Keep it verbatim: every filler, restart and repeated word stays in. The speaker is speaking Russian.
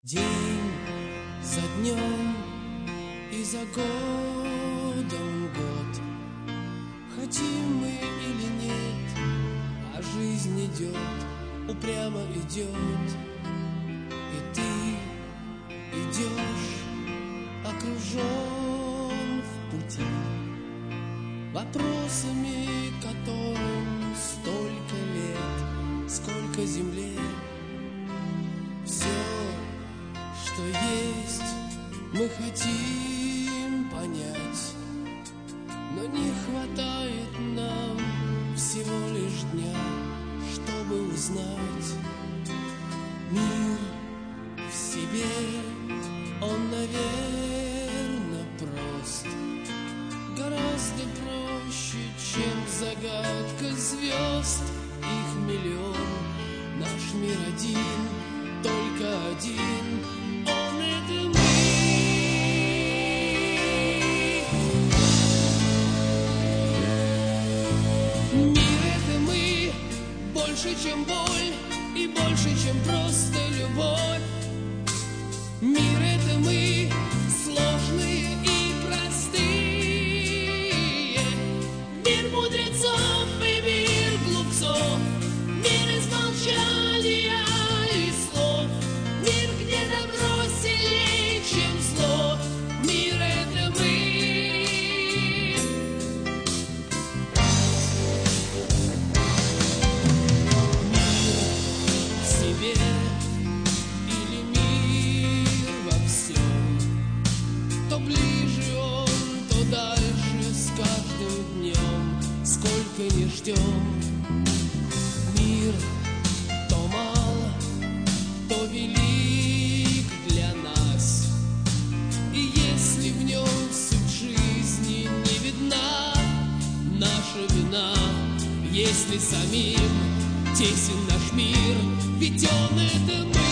День за днем и за годом год. Хотим мы или нет, а жизнь идет, упрямо идет. И ты идешь, окружен в пути вопросами, которым столько лет, сколько земле. Все, что есть, мы хотим понять, но не хватает нам всего лишь дня, чтобы узнать. Мир в себе, он, наверно, прост, гораздо проще, чем загадка звезд. Их миллион, наш мир один, только один. Он — это мы. Мир — это мы. Больше, чем боль, и больше, чем просто любовь. Мир — это мы. Сложные и простые. Мир мудрецов и мир глупцов. Мир из молчания и слов. Мир, где добро сильнее, чем зло. Мир — это мы. Мир в себе или мир во всем. То ближе он, то дальше с каждым днем. Сколько не ждем. Мир то мало, то велик для нас. И если в нем суть жизни не видна, наша вина. Если самим тесен наш мир, ведь он — это мы.